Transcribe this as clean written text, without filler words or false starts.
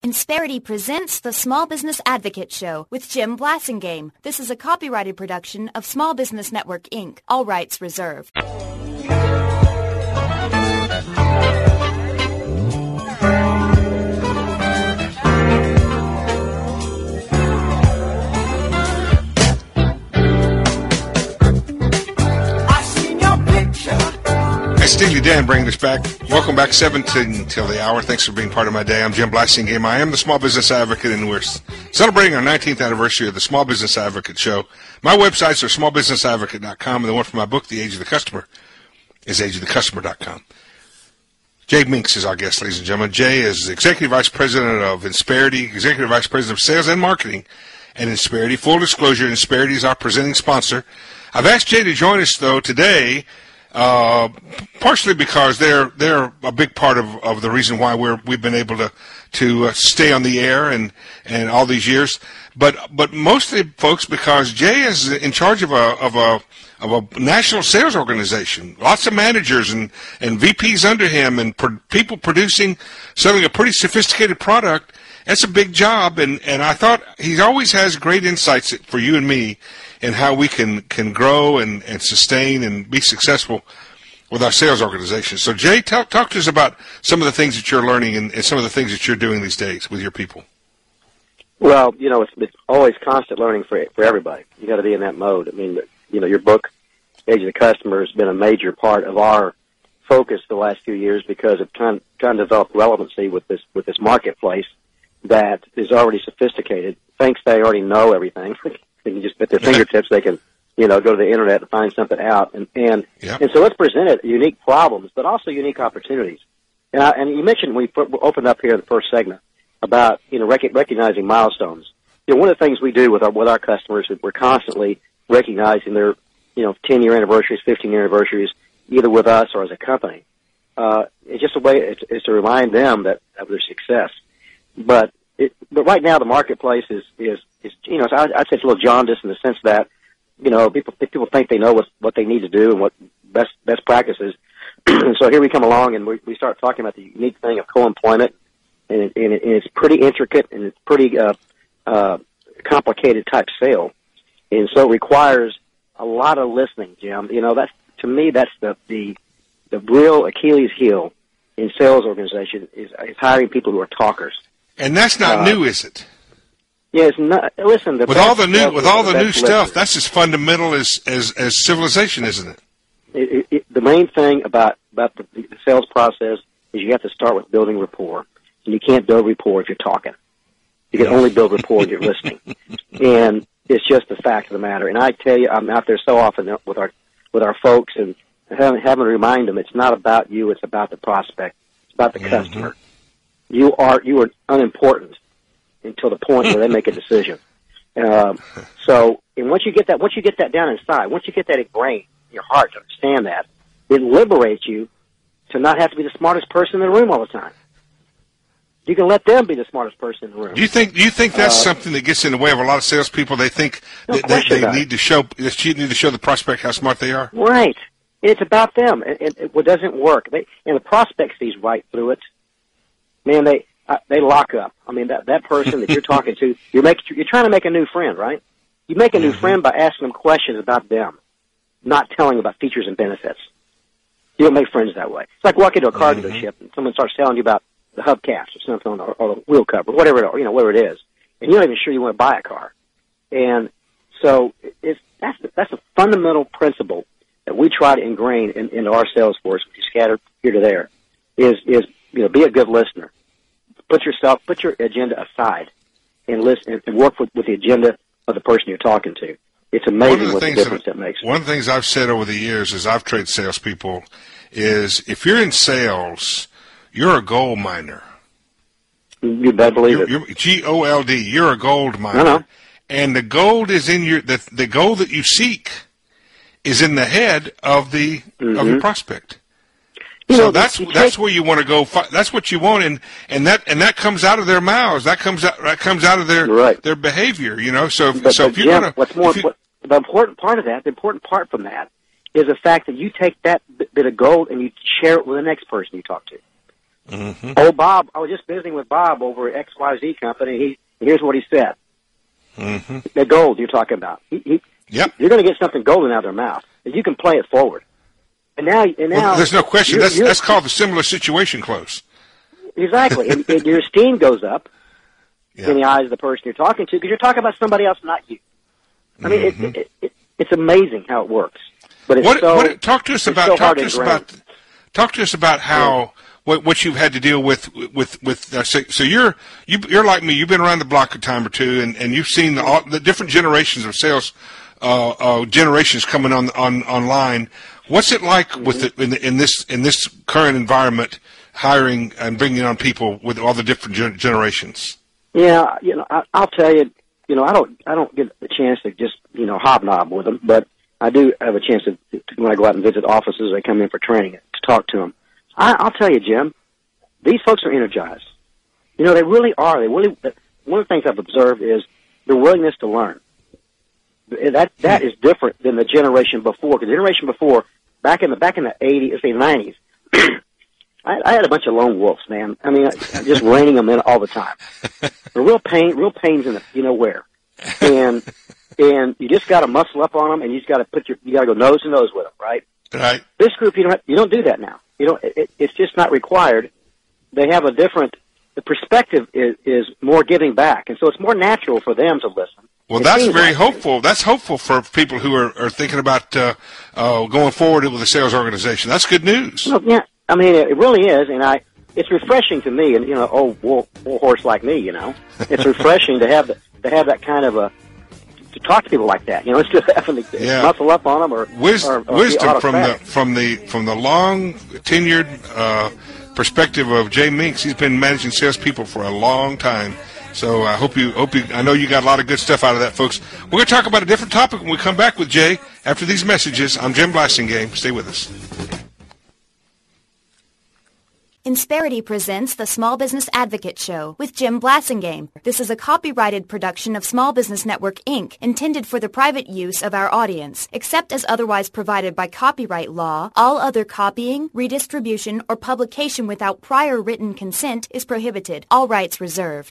Insperity presents the Small Business Advocate Show with Jim Blasingame. This is a copyrighted production of Small Business Network, Inc. All rights reserved. Steely Dan bringing us back. Welcome back, 17 till the hour. Thanks for being part of my day. I'm Jim Blasingame. I am the Small Business Advocate, and we're celebrating our 19th anniversary of the Small Business Advocate Show. My websites are smallbusinessadvocate.com, and the one for my book, The Age of the Customer, is ageofthecustomer.com. Jay Minks is our guest, ladies and gentlemen. Jay is Executive Vice President of Insperity, Executive Vice President of Sales and Marketing at Insperity. Full disclosure, Insperity is our presenting sponsor. I've asked Jay to join us, though, today, partially because they're a big part of the reason why we've been able to stay on the air and all these years, but mostly, folks, because Jay is in charge of a national sales organization, lots of managers and VPs under him, and people selling a pretty sophisticated product. That's a big job, and I thought he always has great insights for you and me and how we can grow and sustain and be successful with our sales organization. So, Jay, talk to us about some of the things that you're learning and some of the things that you're doing these days with your people. Well, it's always constant learning for everybody. You got to be in that mode. I mean, your book, Age of the Customer, has been a major part of our focus the last few years because of trying to develop relevancy with this marketplace that is already sophisticated. Thinks they already know everything. They can just at their fingertips, they can, go to the internet and find something out. And so let's present it unique problems, but also unique opportunities. And you mentioned we opened up here in the first segment about, recognizing milestones. One of the things we do with our customers is we're constantly recognizing their, 10-year anniversaries, 15-year anniversaries, either with us or as a company. It's just a way, it's to remind them of their success. But right now the marketplace is I'd say it's a little jaundiced in the sense that, people think they know what they need to do and what best practices. So here we come along and we start talking about the unique thing of co-employment, and it's pretty intricate and it's pretty complicated type sale, and so it requires a lot of listening, Jim. That's to me that's the real Achilles heel in sales organization is hiring people who are talkers. And that's not new, is it? Yeah, it's not. Listen, with all the new stuff, that's as fundamental as civilization, isn't it? The main thing about the sales process is you have to start with building rapport, and you can't build rapport if you're talking. You can only build rapport if you're listening, and it's just the fact of the matter. And I tell you, I'm out there so often with our folks, and having to remind them it's not about you; it's about the prospect, it's about the customer. You are unimportant until the point where they make a decision. And once you get that down inside, once you get that ingrained in your heart to understand that, it liberates you to not have to be the smartest person in the room all the time. You can let them be the smartest person in the room. Do you think that's something that gets in the way of a lot of salespeople? They think they need to show the prospect how smart they are. Right. It's about them. It doesn't work. And the prospect sees right through it. Man, they lock up. I mean, that person that you're talking to, you're trying to make a new friend, right? You make a new friend by asking them questions about them, not telling them about features and benefits. You don't make friends that way. It's like walking to a car dealership and someone starts telling you about the hubcaps or something or the wheel cover, whatever it is, and you're not even sure you want to buy a car. And so that's a fundamental principle that we try to ingrain into our sales force, which is scattered here to there, is be a good listener. Put your agenda aside and listen and work with the agenda of the person you're talking to. It's amazing what the difference that makes. One of the things I've said over the years as I've trained salespeople is if you're in sales, you're a gold miner. You better believe it. Gold. You're a gold miner. No. And the gold is in the gold that you seek is in the head of your prospect. So that's where you want to go. That's what you want, and that comes out of their mouths. That comes out of their behavior. So if you're Jim, the important part of that, the important part from that, is the fact that you take that bit of gold and you share it with the next person you talk to. Mm-hmm. Oh, Bob, I was just visiting with Bob over at XYZ Company. Here's what he said. Mm-hmm. The gold you're talking about. Yep. You're going to get something golden out of their mouth. You can play it forward. And now well, there's no question. That's called the similar situation close. Exactly. and your esteem goes up Yeah. in the eyes of the person you're talking to because you're talking about somebody else, not you. I mean, Mm-hmm. it's amazing how it works. But it's talk to us about how what you've had to deal with. So you're like me. You've been around the block a time or two, and you've seen all the different generations of sales generations coming online. What's it like with in this current environment, hiring and bringing on people with all the different generations? Yeah, I'll tell you. I don't get a chance to just hobnob with them, but I do have a chance to when I go out and visit offices. They come in for training to talk to them. I'll tell you, Jim, these folks are energized. They really are. One of the things I've observed is their willingness to learn. That is different than the generation before. Because the generation before, back in the 80s, let's say 90s, I had a bunch of lone wolves, man. I mean, just reining them in all the time. The real pains in the where, and you just got to muscle up on them, and you just got to you got to go nose to nose with them, right? Right. This group, you don't do that now. It's just not required. They have a different. The perspective is more giving back, and so it's more natural for them to listen. Well, that's very hopeful. That's hopeful for people who are thinking about going forward with a sales organization. That's good news. Well, yeah, I mean, it really is, and it's refreshing to me, and old horse like me, it's refreshing to have that kind of to talk to people like that, instead of having to muscle up on them or wisdom from the long tenured perspective of Jay Minks. He's been managing salespeople for a long time. So I I know you got a lot of good stuff out of that, folks. We're going to talk about a different topic when we come back with Jay after these messages. I'm Jim Blasingame. Stay with us. Insperity presents the Small Business Advocate Show with Jim Blasingame. This is a copyrighted production of Small Business Network, Inc., intended for the private use of our audience. Except as otherwise provided by copyright law, all other copying, redistribution, or publication without prior written consent is prohibited. All rights reserved.